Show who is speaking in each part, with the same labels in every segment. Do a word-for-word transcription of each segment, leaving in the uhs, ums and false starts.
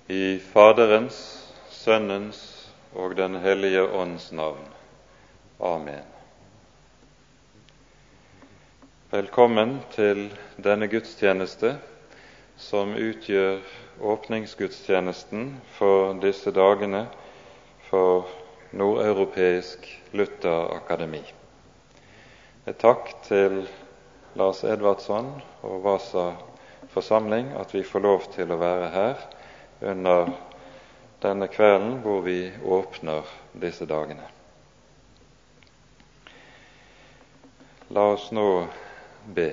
Speaker 1: I Faderens, Sønnens og Den hellige ånds navn. Amen. Velkommen til denne gudstjeneste, som utgjør åpningsgudstjenesten for disse dagene for Nordeuropeisk Lutherakademi. Et takk til Lars Edvardsson og Vasa forsamling at vi får lov til å være her under denne kvelden hvor vi åpner disse dagene. La oss nå be.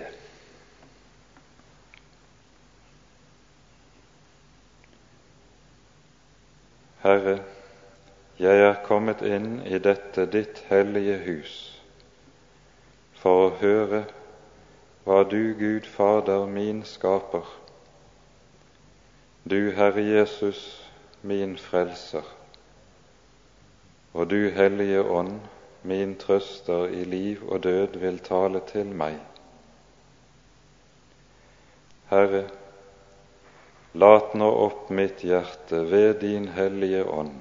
Speaker 1: Herre, jeg er kommet inn i dette ditt hellige hus for å høre hva du, Gud Fader, min skaper, du, Herre Jesus, min frelser, og du, Hellige Ånd, min trøster i liv og død, vil tale til meg. Herre, lat nå opp mitt hjerte ved din Hellige Ånd,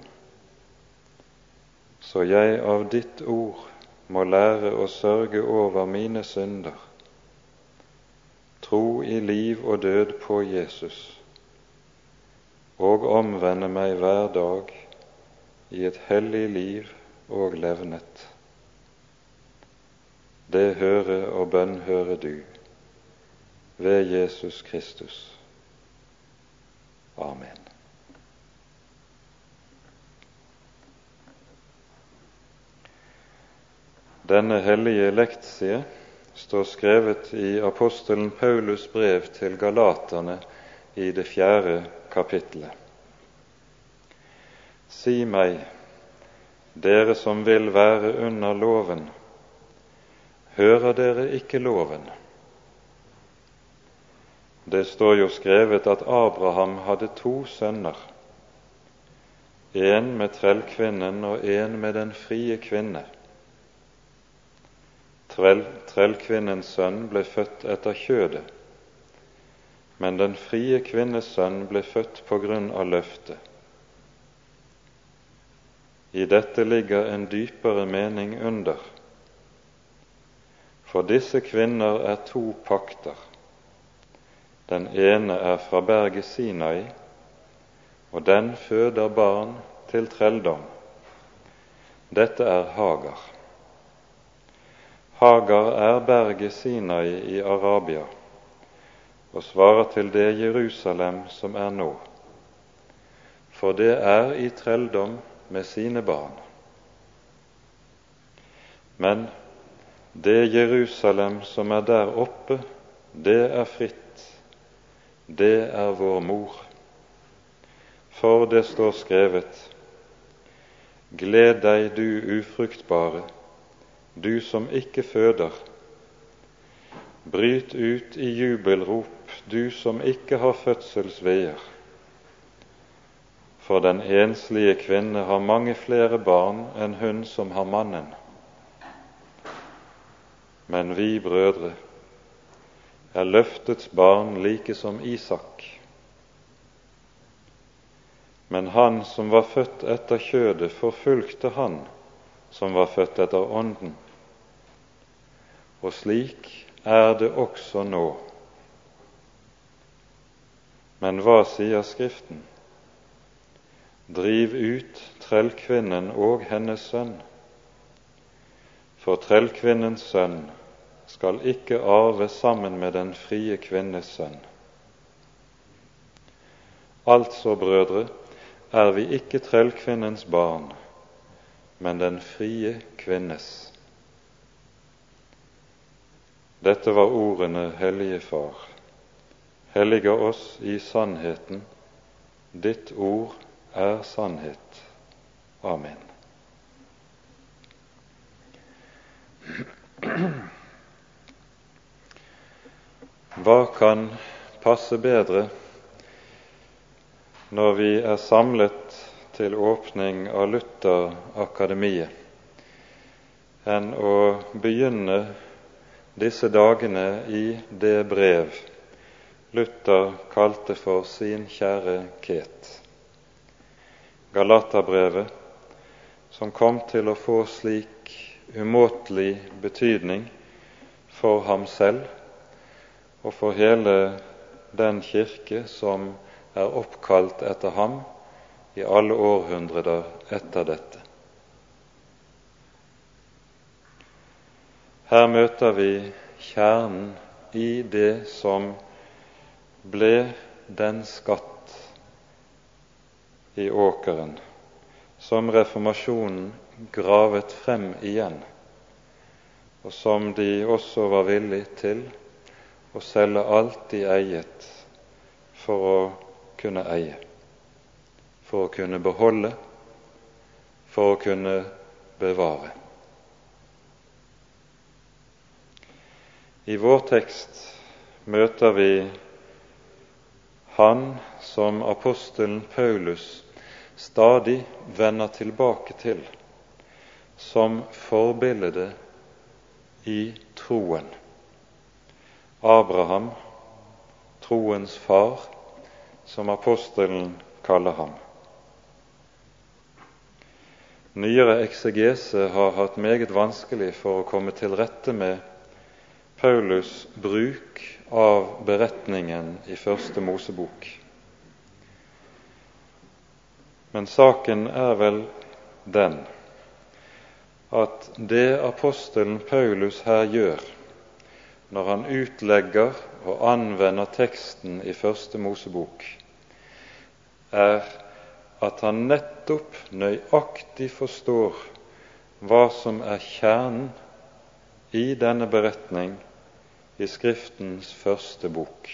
Speaker 1: så jeg av ditt ord må lære å sørge over mine synder, tro i liv og død på Jesus, og omvende meg hver dag i et hellig liv og levnet. Det høre og bønn høre du, ved Jesus Kristus. Amen. Denne hellige lektsie står skrevet i apostelen Paulus brev til Galaterne i det fjerde kapittelet. Si meg, dere som vil være under loven, hører dere ikke loven? Det står jo skrevet at Abraham hadde to sønner, en med trellkvinnen og en med den frie kvinne. Trell, trellkvinnens sønn ble født etter kjødet, men den frie kvinnes sønn ble født på grunn av løftet. I dette ligger en dypere mening under, for disse kvinner er to pakter. Den ene er fra berget Sinai, og den føder barn til trelldom. Dette er Hagar. Hagar er berget Sinai i Arabia, og svarer til det Jerusalem som er nå, for det er i trelldom med sine barn. Men det Jerusalem som er der oppe, det er fritt, det er vår mor. For det står skrevet: Gled deg, du ufruktbare, du som ikke føder. Bryt ut i jubelrop, du som ikke har fødselsveer. For den enslige kvinne har mange flere barn enn hun som har mannen. Men vi brødre er løftets barn like som Isak. Men han som var født etter kjødet, forfulgte han som var født etter ånden. Og slik er det også nå. Men hva sier Skriften? Driv ut trellkvinnen og hennes sønn, for trellkvinnens sønn skal ikke arve sammen med den frie kvinnes sønn. Altså, brødre, er vi ikke trellkvinnens barn, men den frie kvinnes. Dette var ordene, Hellige Far. Hellige oss i sannheten. Ditt ord er sannhet. Amen. Hva kan passe bedre når vi er samlet til åpning av Lutherakademiet enn å begynne disse dagene i det brev Luther kalte for sin kjære Ket. Galaterbrevet, som kom til å få slik umåtelig betydning for ham selv og for hele den kirke som er oppkalt etter ham i alle århundrer etter dette. Her møter vi kjernen i det som ble den skatt i åkeren som reformasjonen gravet frem igjen, og som de også var villig til å selge alt de eiet for å kunne eie, for å kunne beholde, for å kunne bevare. I vår tekst møter vi han som apostelen Paulus stadig vender tilbake til som forbilde i troen. Abraham, troens far, som apostelen kaller ham. Nyere eksegese har hatt meget vanskelig for å komme til rette med Paulus' bruk av beretningen i første Mosebok. Men saken er vel den at det apostelen Paulus her gjør, når han utlegger og anvender teksten i første Mosebok, er at han nettopp nøyaktig forstår hva som er kjernen i denne beretning i Skriftens første bok.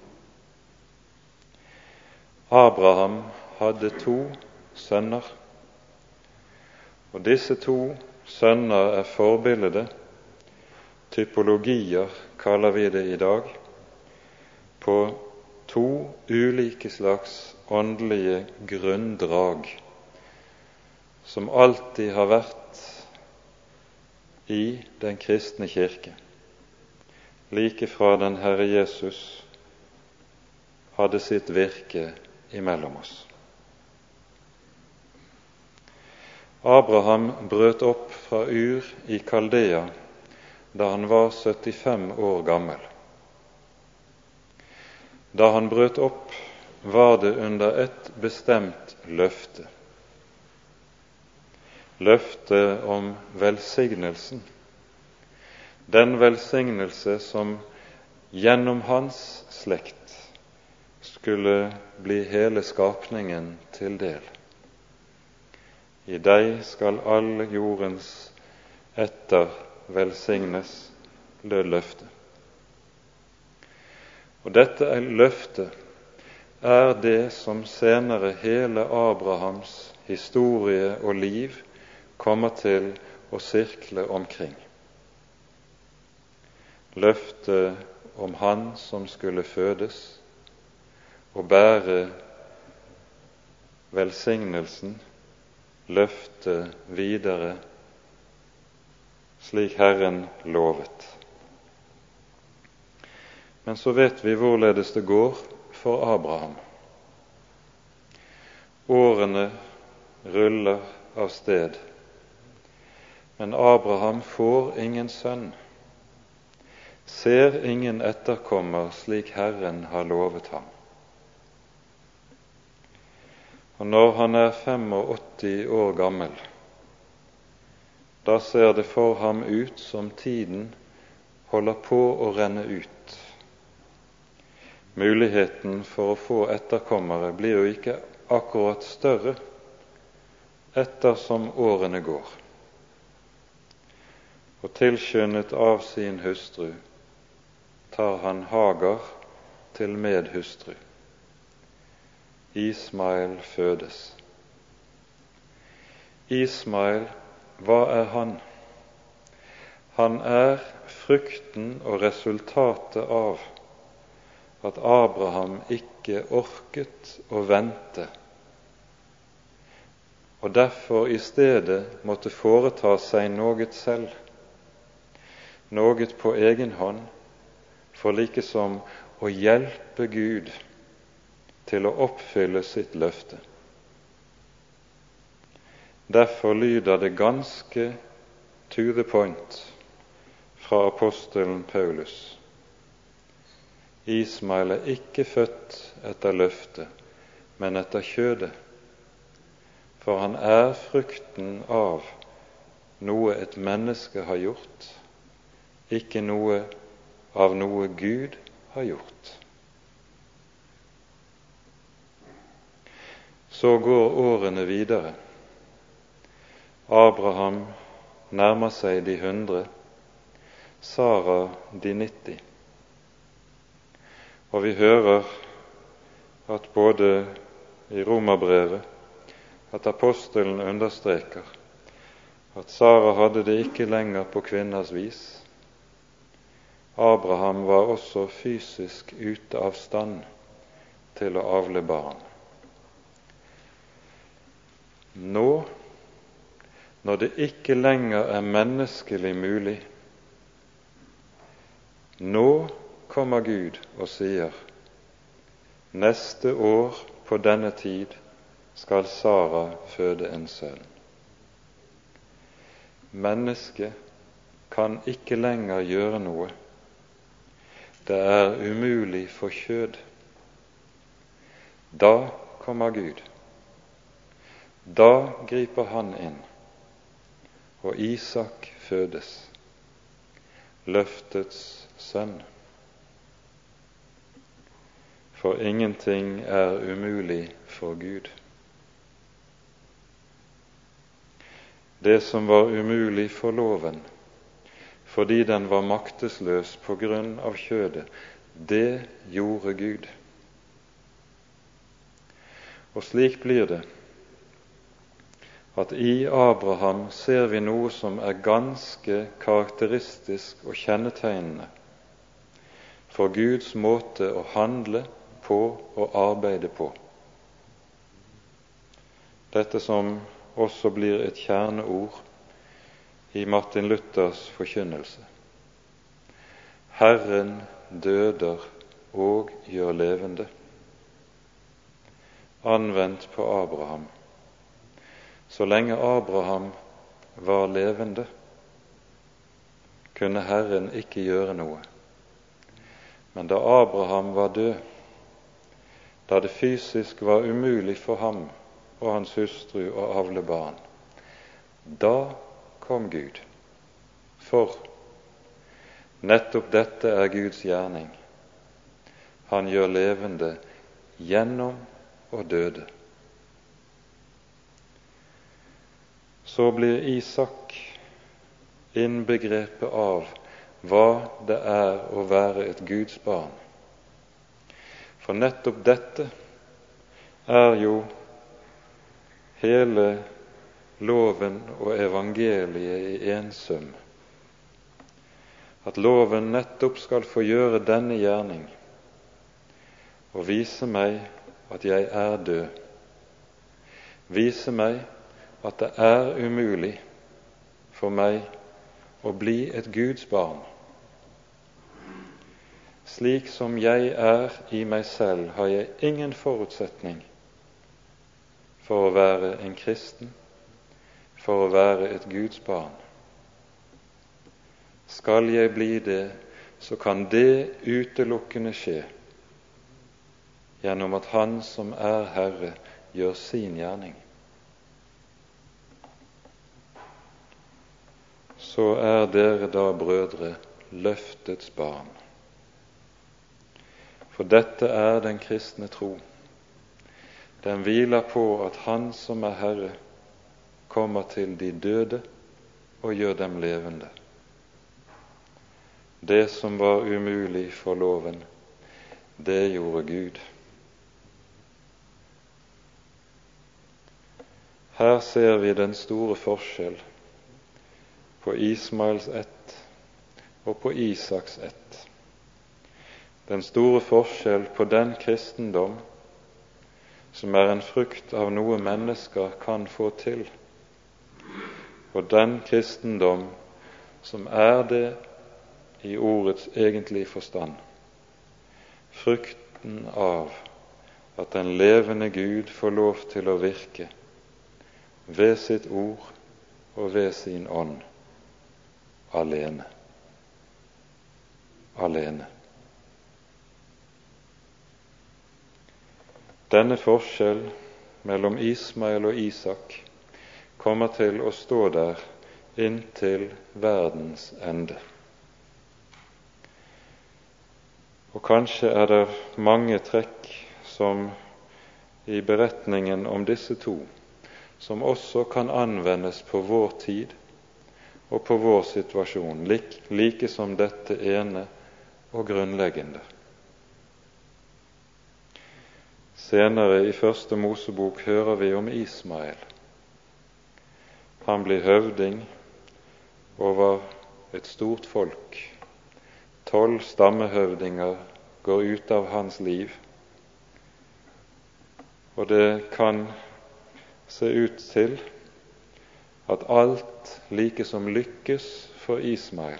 Speaker 1: Abraham hadde to sønner, og disse to sønner er forbildet, typologier kaller vi det i dag, på to ulike slags åndelige grunndrag som alltid har vært i den kristne kirke, like fra den Herre Jesus hadde sitt virke imellom oss. Abraham brøt opp fra Ur i Kaldea da han var syttifem år gammel. Da han brøt opp, var det under et bestemt løfte. Løftet om velsignelsen. Den velsignelse som gjennom hans slekt skulle bli hele skapningen til del. I deg skal all jordens etter velsignes, lød løftet. Og dette er løftet er det som senere hele Abrahams historie og liv kommer til å sirkle omkring. Løftet om han som skulle fødes og bære velsignelsen, løftet videre, slik Herren lovet. Men så vet vi hvorledes det går for Abraham. Årene ruller av sted, men Abraham får ingen sønn, ser ingen etterkommer slik Herren har lovet ham. Og når han er åttifem år gammel, da ser det for ham ut som tiden holder på å renne ut. Muligheten for å få etterkommere blir jo ikke akkurat større ettersom årene går. Og tilskyndet av sin hustru tar han Hagar til medhustru. Ismael fødes. Ismael, hva er han? Han er frukten og resultatet av at Abraham ikke orket å vente, og derfor i stedet måtte foreta seg noe selv, noe på egen hånd, for likesom å hjelpe Gud til å oppfylle sitt løfte. Derfor lyder det ganske to the point fra apostelen Paulus: Ismael er ikke født etter løftet, men etter kjødet, for han er frukten av noe et menneske har gjort, ikke noe av noe Gud har gjort. Så går årene videre. Abraham nærmer seg de hundre, Sara de nitti. Og vi hører at både i Romerbrevet at apostelen understreker at Sara hadde det ikke lenger på kvinners vis. Abraham var også fysisk ute av stand til å avle barn. Nå, når det ikke lenger er menneskelig mulig, nå kommer Gud og sier: neste år på denne tid skal Sara føde en sønn. Mennesket kan ikke lenger gjøre noe. Det er umulig for kjød. Da kommer Gud. Da griper han inn, og Isak fødes, løftets sønn. For ingenting er umulig for Gud. Det som var umulig for loven, fordi den var maktesløs på grunn av kjødet, det gjorde Gud. Og slik blir det at i Abraham ser vi noe som er ganske karakteristisk og kjennetegnende for Guds måte å handle på og arbeide på. Dette som også blir et kjerneord i Martin Luthers forkynnelse: Herren døder og gjør levende. Anvendt på Abraham. Så lenge Abraham var levende, kunne Herren ikke gjøre noe. Men da Abraham var død, da det fysisk var umulig for ham og hans hustru å avle barn, da kom Gud. For nettopp dette er Guds gjerning. Han gjør levende gjennom å døde. Så blir Isak innbegrepet av hva det er å være et Guds barn. For nettopp dette er jo hele loven og evangeliet i en sum. At loven nettopp skal få gjøre denne gjerning og vise meg at jeg er død. Vise meg at det er umulig for meg å bli et Guds barn. Slik som jeg er i meg selv, har jeg ingen forutsetning for å være en kristen, for å være et Guds barn. Skal jeg bli det, så kan det utelukkende skje gjennom at Han som er Herre, gjør sin gjerning. Så er dere da, brødre, løftets barn. For dette er den kristne tro. Den hviler på at Han som er Herre, kommer til de døde og gjør dem levende. Det som var umulig for loven, det gjorde Gud. Her ser vi den store forskjell på Ismaels ett og på Isaks ett. Den store forskjell på den kristendom som er en frukt av noe mennesker kan få til, og den kristendom som er det i ordets egentlige forstand, frukten av at den levende Gud får lov til å virke ved sitt ord og ved sin ånd alene. Alene. Denne forskjell mellom Ismael og Isak kommer til å stå der inntil verdens ende. Og kanskje er det mange trekk som i beretningen om disse to som også kan anvendes på vår tid og på vår situasjon, like som dette ene og grunnleggende. Senere i første Mosebok hører vi om Ismael. Han blir høvding over et stort folk. Tolv stammehøvdinger går ut av hans liv, og det kan se ut til at alt like som lykkes for Ismael.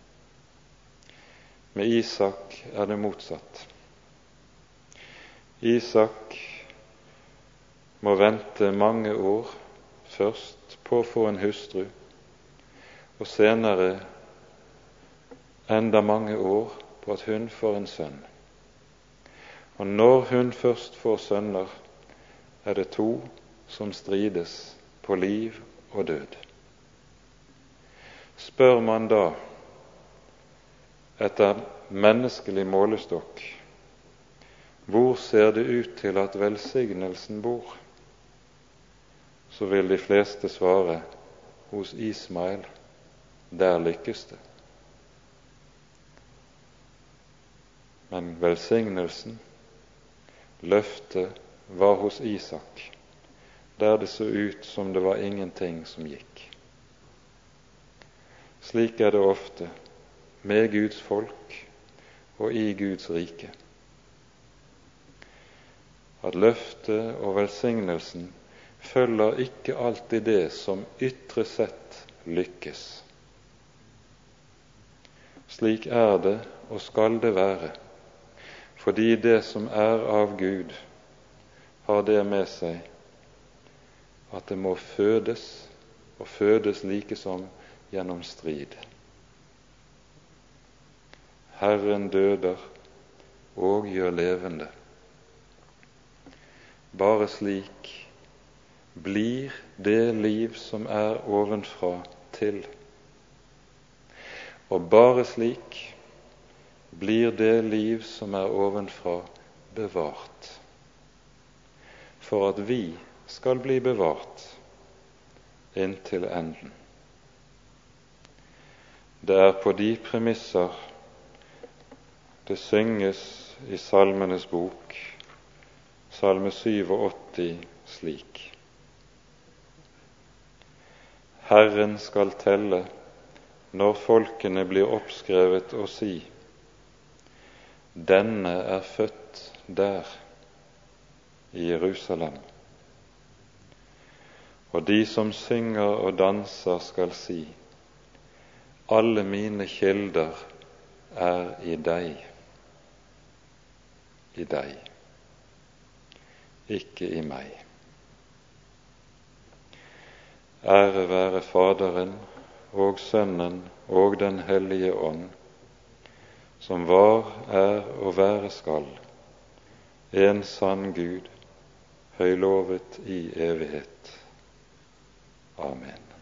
Speaker 1: Med Isak er det motsatt. Isak må vente mange år først på å få en hustru, og senere enda mange år på at hun får en sønn. Og når hun først får sønner, er det to som strides på liv og død. Spør man da etter menneskelig målestokk, hvor ser det ut til at velsignelsen bor, så vil de fleste svare hos Ismael, der lykkes det. Men velsignelsen, løftet, var hos Isak, der det så ut som det var ingenting som gikk. Slik er det ofte med Guds folk og i Guds rike, at løftet og velsignelsen følger ikke alltid det som ytre sett lykkes. Slik er det og skal det være, fordi det som er av Gud, har det med seg at det må fødes, og fødes like som gjennom strid. Herren døder og gjør levende. Bare slik blir det liv som er ovenfra til, og bare slik blir det liv som er ovenfra bevart, for at vi skal bli bevart inntil enden. Det er på de premisser det synges i Salmenes bok, Salme åttisju, slik: Herren skal telle når folkene blir oppskrevet og si: denne er født der, i Jerusalem. Og de som synger og danser skal si: alle mine kilder er i deg, i deg, ikke i meg. Ære være Faderen og Sønnen og Den hellige ånd, som var, er og være skal, en sann Gud, høylovet i evighet. Amen.